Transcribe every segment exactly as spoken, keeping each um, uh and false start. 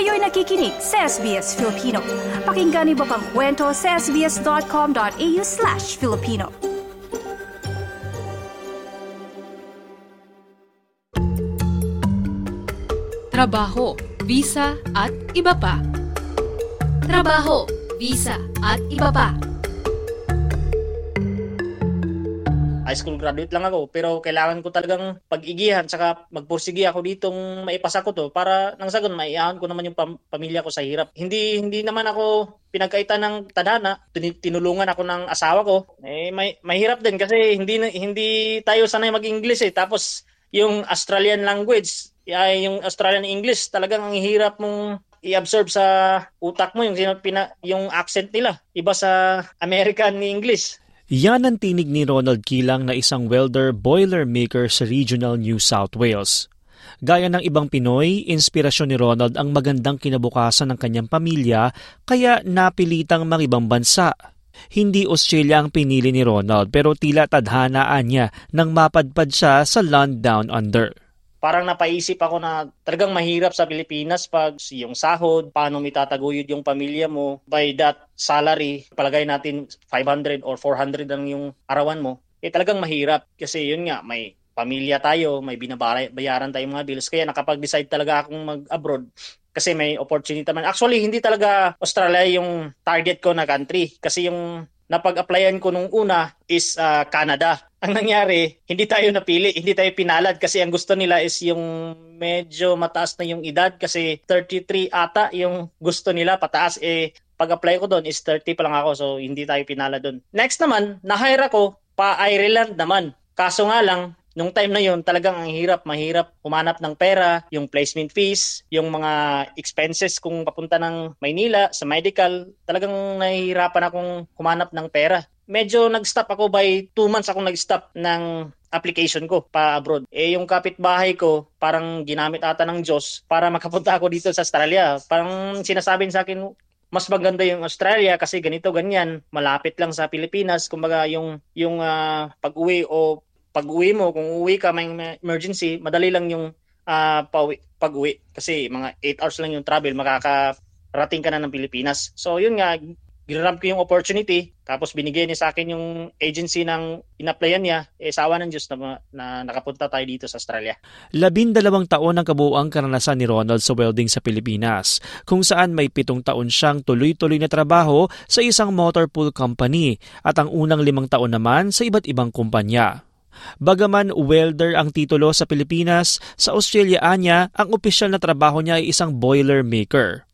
Kayo'y nakikinig sa S B S Filipino. Pakinggan niyo pa ang kwento sa sbs.com.au slash Filipino. Trabaho, visa at iba pa. Trabaho, visa at iba pa. High school graduate lang ako, pero kailangan ko talagang pag-igihan saka magpursige ako ditong maipasa ko to para nang sagon maiahan ko naman yung pam- pamilya ko sa hirap. Hindi hindi naman ako pinagkaitan ng tadhana, tin- tinulungan ako ng asawa ko. Eh may mahirap din kasi hindi hindi tayo sanay mag-English eh. Tapos yung Australian language, ay yung Australian English, talagang ang hirap mong i-absorb sa utak mo yung pina, yung accent nila. Iba sa American English. Yan ang tinig ni Ronald Kilang na isang welder boiler maker sa Regional New South Wales. Gaya ng ibang Pinoy, inspirasyon ni Ronald ang magandang kinabukasan ng kanyang pamilya kaya napilitang mangibang bansa. Hindi Australia ang pinili ni Ronald pero tila tadhanaan niya nang mapadpad siya sa land down under. Parang napaisip ako na talagang mahirap sa Pilipinas pag yung sahod, paano mitataguyod yung pamilya mo, by that salary, palagay natin five hundred or four hundred lang yung arawan mo, eh talagang mahirap. Kasi yun nga, may pamilya tayo, may binabayaran tayong mga bills, kaya nakapag-decide talaga akong mag-abroad. Kasi may opportunity naman. Actually, hindi talaga Australia yung target ko na country. Kasi yung napag-applyan ko nung una is uh, Canada. Ang nangyari, hindi tayo napili, hindi tayo pinalad kasi ang gusto nila is yung medyo mataas na yung edad kasi thirty-three ata yung gusto nila pataas. Eh, pag-apply ko doon is thirty pa lang ako so hindi tayo pinalad doon. Next naman, na-hire ako pa Ireland naman. Kaso nga lang, nung time na yun, talagang ang hirap, mahirap humanap ng pera, yung placement fees, yung mga expenses kung papunta ng Maynila, sa medical, talagang nahihirapan akong humanap ng pera. Medyo nag-stop ako by two months akong nag-stop ng application ko pa abroad. Eh yung kapitbahay ko, parang ginamit ata ng Diyos para makapunta ako dito sa Australia. Parang sinasabi sa akin, mas maganda yung Australia kasi ganito, ganyan, malapit lang sa Pilipinas. Kumbaga yung, yung uh, pag-uwi o pag-uwi mo, kung uwi ka may emergency, madali lang yung uh, pag-uwi. Kasi mga eight hours lang yung travel, makakarating ka na ng Pilipinas. So yun nga, ginrab ko yung opportunity, tapos binigay niya sa akin yung agency ng in-applyan niya, eh sawa ng Diyos na, na nakapunta tayo dito sa Australia. Labindalawang taon ang kabuuang karanasan ni Ronald sa welding sa Pilipinas, kung saan may pitong taon siyang tuloy-tuloy na trabaho sa isang motor pool company at ang unang limang taon naman sa iba't ibang kumpanya. Bagaman welder ang titulo sa Pilipinas, sa Australia anya, ang opisyal na trabaho niya ay isang boiler maker.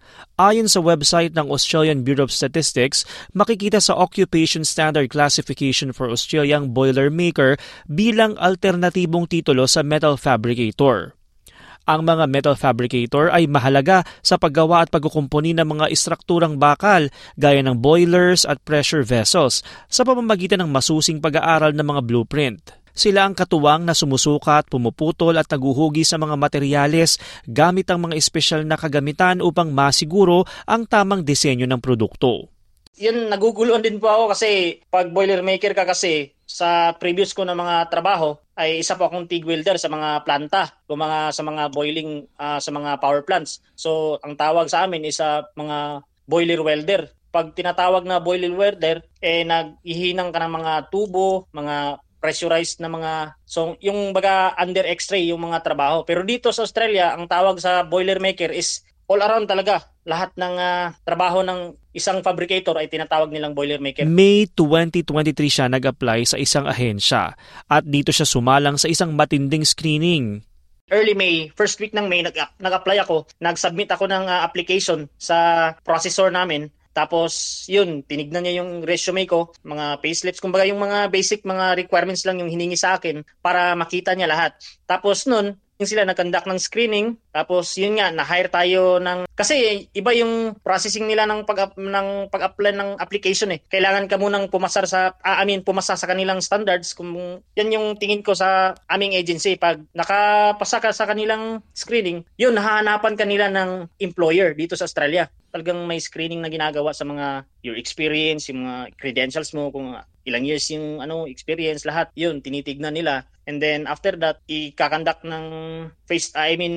Ayon sa website ng Australian Bureau of Statistics, makikita sa Occupation Standard Classification for Australia ang boiler maker bilang alternatibong titulo sa metal fabricator. Ang mga metal fabricator ay mahalaga sa paggawa at pagkukumpuni ng mga istrukturang bakal gaya ng boilers at pressure vessels sa pamamagitan ng masusing pag-aaral ng mga blueprint. Sila ang katuwang na sumusukat, pumuputol at naguhugi sa mga materyales gamit ang mga espesyal na kagamitan upang masiguro ang tamang disenyo ng produkto. Yun, naguguluhan din po ako kasi pag boiler maker ka kasi sa previous ko na mga trabaho ay isa po akong TIG welder sa mga planta o mga sa mga boiling uh, sa mga power plants. So ang tawag sa amin is sa uh, mga boiler welder. Pag tinatawag na boiler welder, eh naghihinang ka ng mga tubo, mga pressurized na mga, so yung baga under X-ray yung mga trabaho. Pero dito sa Australia, ang tawag sa boiler maker is all around talaga. Lahat ng uh, trabaho ng isang fabricator ay tinatawag nilang boiler maker. May twenty twenty-three siya nag-apply sa isang ahensya at dito siya sumalang sa isang matinding screening. Early May, first week ng May, nag- nag-apply ako. Nag-submit ako ng uh, application sa processor namin. Tapos, yun, tinignan niya yung resume ko, mga payslips, kumbaga yung mga basic mga requirements lang yung hiningi sa akin para makita niya lahat. Tapos nun, yung sila nag-conduct ng screening, tapos yun nga, na-hire tayo ng, kasi iba yung processing nila ng, pag, ng pag-apply ng application eh. Kailangan ka munang pumasar sa, ah, I mean, pumasa sa kanilang standards, kung yan yung tingin ko sa aming agency. Pag nakapasa ka sa kanilang screening, yun, hahanapan kanila ng employer dito sa Australia. Talagang may screening na ginagawa sa mga your experience, yung mga credentials mo, kung ilang years yung ano experience, lahat yun tinitignan nila. And then after that, i-conduct ng face I mean online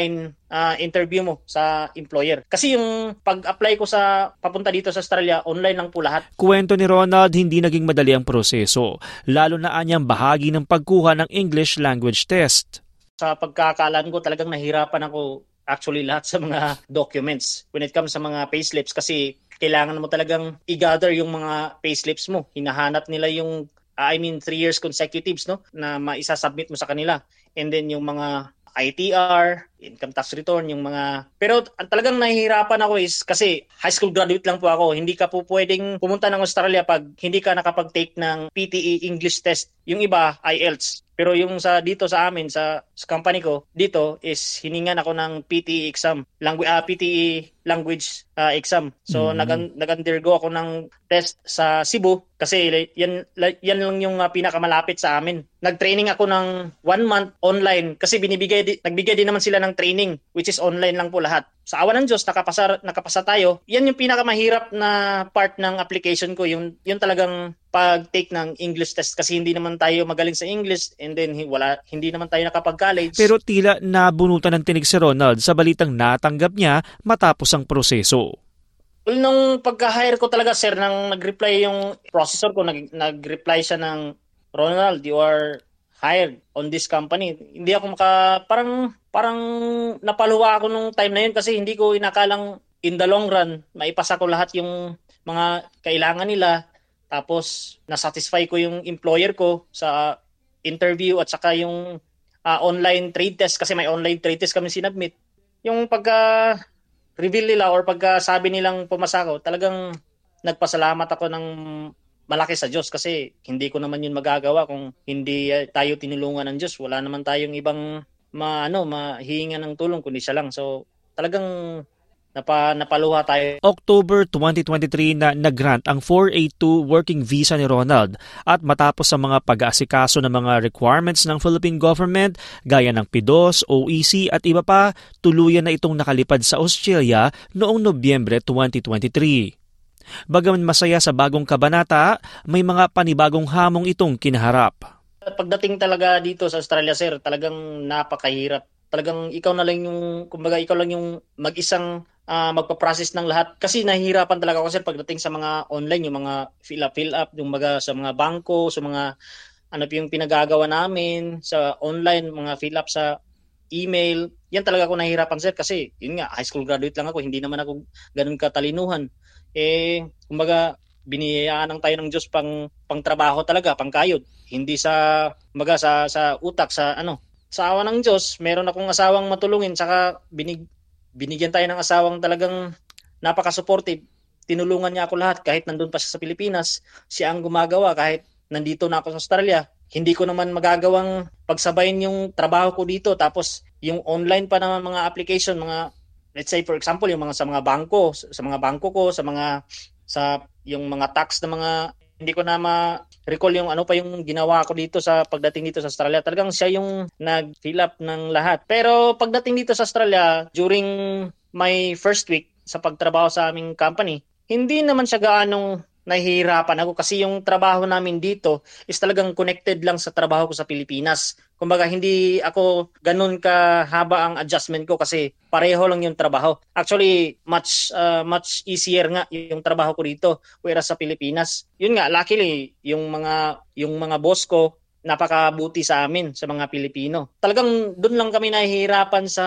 online uh, interview mo sa employer. Kasi yung pag-apply ko sa papunta dito sa Australia, online lang po lahat. Kuwento ni Ronald, hindi naging madali ang proseso, lalo na anyang bahagi ng pagkuha ng English language test. Sa pagkakaalam ko, talagang nahirapan ako actually lahat sa mga documents when it comes sa mga payslips kasi kailangan mo talagang i-gather yung mga payslips mo. Hinahanap nila yung I mean three years consecutives no na maisasubmit mo sa kanila. And then yung mga I T R, income tax return, yung mga... Pero talagang nahihirapan ako is kasi high school graduate lang po ako. Hindi ka po pwedeng pumunta ng Australia pag hindi ka nakapag-take ng P T E English test. Yung iba, I E L T S. Pero yung sa dito sa amin, sa, sa company ko, dito is hiningan ako ng P T E exam. Langu- uh, P T E language uh, exam. So mm-hmm. nag- nag-undergo ako ng test sa Cebu kasi yan, yan lang yung uh, pinakamalapit sa amin. Nag-training ako ng one month online kasi binibigay di- nagbigay din naman sila ng training which is online lang po lahat. Sa awa ng Diyos, nakapasa, nakapasa tayo. Yan yung pinakamahirap na part ng application ko. Yung, yung talagang pag-take ng English test kasi hindi naman tayo magaling sa English and then wala, hindi naman tayo nakapag-college. Pero tila nabunutan ng tinig si Ronald sa balitang natanggap niya matapos ang proseso. Well, nung pagka-hire ko talaga, sir, nang nag-reply yung processor ko, nag- nag-reply siya ng, Ronald, you are hired on this company. Hindi ako maka, parang, parang napaluwa ako nung time na yun kasi hindi ko inakalang in the long run, maipasa ko lahat yung mga kailangan nila. Tapos, nasatisfy ko yung employer ko sa interview at saka yung uh, online trade test kasi may online trade test kami sinubmit. Yung pagka-reveal nila or pagka-sabi nilang pumasa ko, talagang nagpasalamat ako ng malaki sa Diyos kasi hindi ko naman yun magagawa kung hindi tayo tinulungan ng Diyos. Wala naman tayong ibang ma, ano, mahihinga ng tulong kundi siya lang. So, talagang Napa, napaluha tayo. October twenty twenty-three na nag-grant ang four eighty-two working visa ni Ronald at matapos sa mga pag-aasikaso ng mga requirements ng Philippine government gaya ng P D O S, O E C at iba pa, tuluyan na itong nakalipad sa Australia noong Nobyembre twenty twenty-three. Bagaman masaya sa bagong kabanata, may mga panibagong hamong itong kinaharap. Pagdating talaga dito sa Australia, sir, talagang napakahirap. Talagang ikaw na lang yung, kumbaga ikaw lang yung mag-isang uh, magpa-process ng lahat. Kasi nahihirapan talaga ako kasi pagdating sa mga online, yung mga fill up, fill up, yung mga sa mga bangko, sa mga ano yung pinagagawa namin, sa online, mga fill up sa email. Yan talaga ako nahihirapan, sir, kasi yun nga, high school graduate lang ako, hindi naman ako ganun katalinuhan. Eh, kumbaga, biniyayaan ng tayo ng Diyos pang, pang trabaho talaga, pang kayod. Hindi sa, kumbaga, sa, sa utak, sa ano, sa awa ng Diyos, meron akong asawang matulungin, saka binig, binigyan tayo ng asawang talagang napaka-supportive. Tinulungan niya ako lahat kahit nandun pa siya sa Pilipinas. Siya ang gumagawa kahit nandito na ako sa Australia. Hindi ko naman magagawang pagsabayin yung trabaho ko dito. Tapos yung online pa naman mga application, mga let's say for example, yung mga sa mga bangko, sa mga bangko ko, sa mga sa yung mga tax na mga hindi ko na ma-recall yung ano pa yung ginawa ko dito sa pagdating dito sa Australia. Talagang siya yung nag-fill up ng lahat. Pero pagdating dito sa Australia, during my first week sa pagtrabaho sa aming company, hindi naman siya gaanong nahihirapan ako kasi yung trabaho namin dito is talagang connected lang sa trabaho ko sa Pilipinas. Kumbaga hindi ako ganun kahaba ang adjustment ko kasi pareho lang yung trabaho. Actually, much uh, much easier nga yung trabaho ko dito whereas sa Pilipinas. Yun nga, luckily yung mga yung mga boss ko napakabuti sa amin sa mga Pilipino. Talagang doon lang kami nahihirapan sa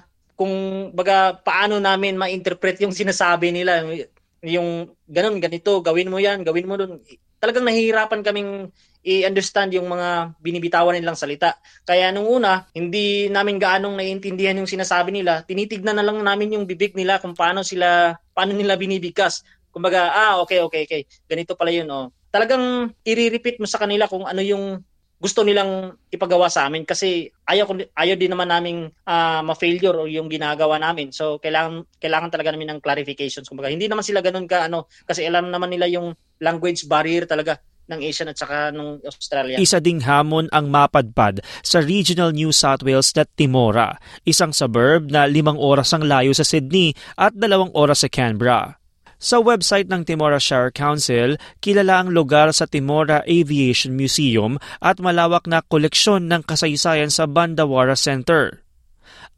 kung baga paano namin ma-interpret yung sinasabi nila. Yung ganun, ganito, gawin mo yan, gawin mo dun. Talagang nahihirapan kaming i-understand yung mga binibitawan nilang salita. Kaya nung una, hindi namin gaanong naiintindihan yung sinasabi nila. Tinitignan na lang namin yung bibig nila kung paano sila, paano nila binibigkas. Kumbaga, ah, okay, okay, okay. Ganito pala yun, oh. Talagang i-repeat mo sa kanila kung ano yung gusto nilang ipagawa sa amin kasi ayaw ayaw din naman naming uh, ma-failure o yung ginagawa namin. So kailangan kailangan talaga namin ng clarifications. Kumbaga hindi naman sila ganoon ka ano kasi alam naman nila yung language barrier talaga ng Asian at saka ng Australia. Isa ding hamon ang mapadpad sa Regional New South Wales na Timora, isang suburb na limang oras ang layo sa Sydney at dalawang oras sa Canberra. Sa website ng Timora Shire Council, kilala ang lugar sa Timora Aviation Museum at malawak na koleksyon ng kasaysayan sa Bandawara Center.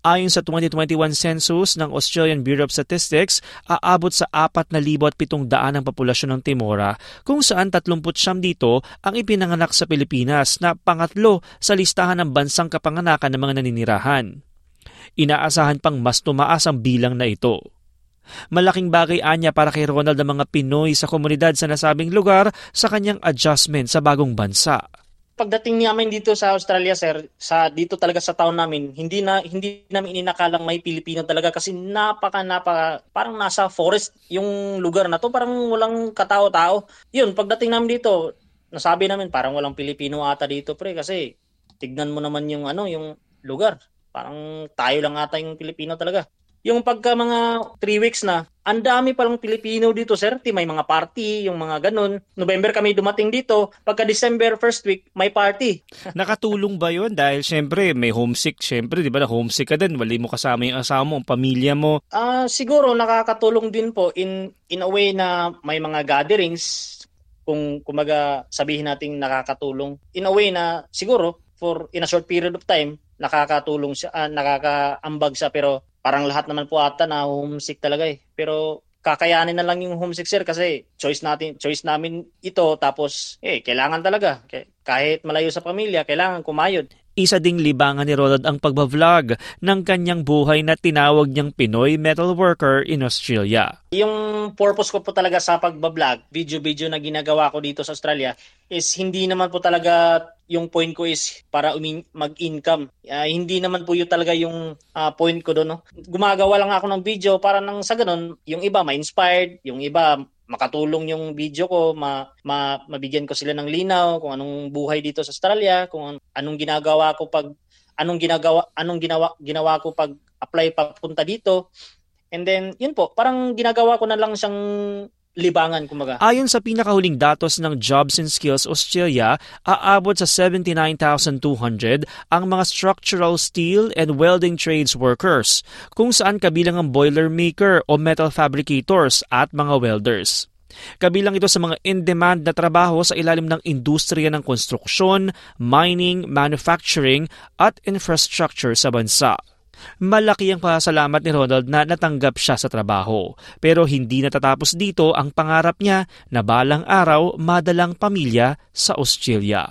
Ayon sa twenty twenty-one census ng Australian Bureau of Statistics, aabot sa apat na libo at pitong daan ang populasyon ng Timora, kung saan tatlumput siyam dito ang ipinanganak sa Pilipinas na pangatlo sa listahan ng bansang kapanganakan ng mga naninirahan. Inaasahan pang mas tumaas ang bilang na ito. Malaking bagay anya para kay Ronald ang mga Pinoy sa komunidad sa nasabing lugar sa kanyang adjustment sa bagong bansa. Pagdating namin dito sa Australia, sir, sa dito talaga sa town namin, hindi na hindi namin inakalang may Pilipino talaga kasi napaka napaka parang nasa forest yung lugar na to, parang walang katao-tao. Yun, pagdating namin dito, nasabi namin parang walang Pilipino ata dito, pre, kasi tignan mo naman yung ano, yung lugar. Parang tayo lang ata yung Pilipino talaga. Yung pagka mga three weeks na, ang dami palang Pilipino dito, sir. May mga party, yung mga ganun. November kami dumating dito. Pagka December first week, may party. Nakatulong ba yun? Dahil syempre, may homesick. Syempre, di ba na homesick ka din? Wali mo kasama yung asawa mo, ang pamilya mo. Ah, uh, siguro nakakatulong din po in in a way na may mga gatherings. Kung kumaga sabihin nating nakakatulong. In a way na siguro, for in a short period of time, nakakatulong siya, uh, nakakaambag siya, pero parang lahat naman po ata na homesick talaga eh. Pero kakayanin na lang yung homesick, sir, kasi choice natin, choice namin ito, tapos eh kailangan talaga kahit malayo sa pamilya, kailangan kumayod. Isa ding libangan ni Ronald ang pagbablog ng kanyang buhay na tinawag niyang Pinoy Metal Worker in Australia. Yung purpose ko po talaga sa pagbablog, video-video na ginagawa ko dito sa Australia, is hindi naman po talaga yung point ko is para uming- mag-income. Uh, hindi naman po yun talaga yung uh, point ko doon. No? Gumagawa lang ako ng video para nang sa ganun, yung iba ma-inspired, yung iba makatulong yung video ko, ma, ma, mabigyan ko sila ng linaw kung anong buhay dito sa Australia, kung anong ginagawa ko pag anong ginagawa anong ginawa ginawa ko pag apply papunta dito. And then yun po, parang ginagawa ko na lang siyang libangan, kumaga. Ayon sa pinakahuling datos ng Jobs and Skills Australia, aabot sa seventy-nine thousand two hundred ang mga structural steel and welding trades workers, kung saan kabilang ang boiler maker o metal fabricators at mga welders. Kabilang ito sa mga in-demand na trabaho sa ilalim ng industriya ng konstruksyon, mining, manufacturing at infrastructure sa bansa. Malaki ang pasalamat ni Ronald na natanggap siya sa trabaho, pero hindi natatapos dito ang pangarap niya na balang araw madalang pamilya sa Australia.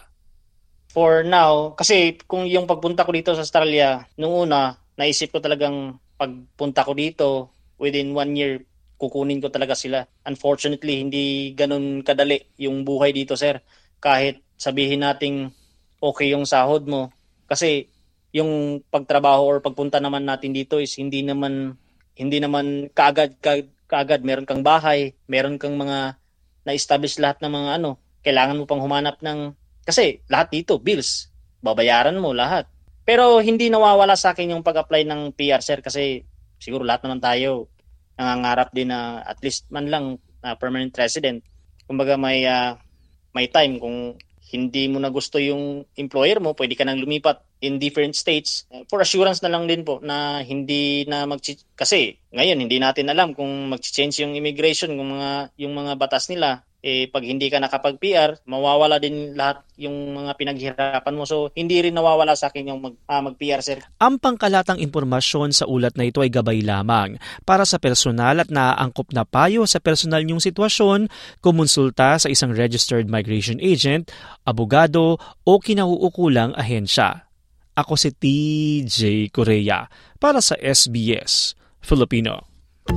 For now, kasi kung yung pagpunta ko dito sa Australia, nung una, naisip ko talagang pagpunta ko dito, within one year, kukunin ko talaga sila. Unfortunately, hindi ganun kadali yung buhay dito, sir. Kahit sabihin nating okay yung sahod mo, kasi yung pagtrabaho or pagpunta naman natin dito is hindi naman hindi naman kaagad kaagad, kaagad. Meron kang bahay, meron kang mga na-establish lahat ng mga ano, kailangan mo pang humanap ng kasi lahat dito bills, babayaran mo lahat. Pero hindi nawawala sa akin yung pag-apply ng P R, sir, kasi siguro lahat naman tayo nangangarap din na at least man lang na permanent resident. Kumbaga may uh, may time kung hindi mo na gusto yung employer mo, pwede ka nang lumipat in different states for assurance na lang din po na hindi na mag kasi ngayon hindi natin alam kung mag-change yung immigration, kung mga yung mga batas nila, eh pag hindi ka nakapag-P R, mawawala din lahat yung mga pinaghirapan mo. So hindi rin nawawala sa akin yung mag, uh, mag-P R, sir. Ang pangkalatang impormasyon sa ulat na ito ay gabay lamang. Para sa personal at naaangkop na payo sa personal niyong sitwasyon, kumonsulta sa isang registered migration agent, abogado o kinauukulang ahensya. Ako si T J Correa para sa S B S Filipino.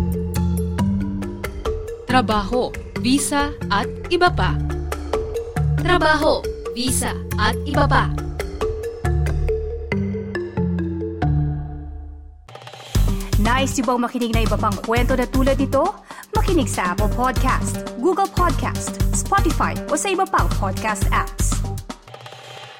Trabaho, visa at iba pa. Trabaho, visa at iba pa. Nice yung bang makinig na iba pang kwento na tulad ito? Makinig sa Apple Podcast, Google Podcast, Spotify o sa iba pang podcast apps.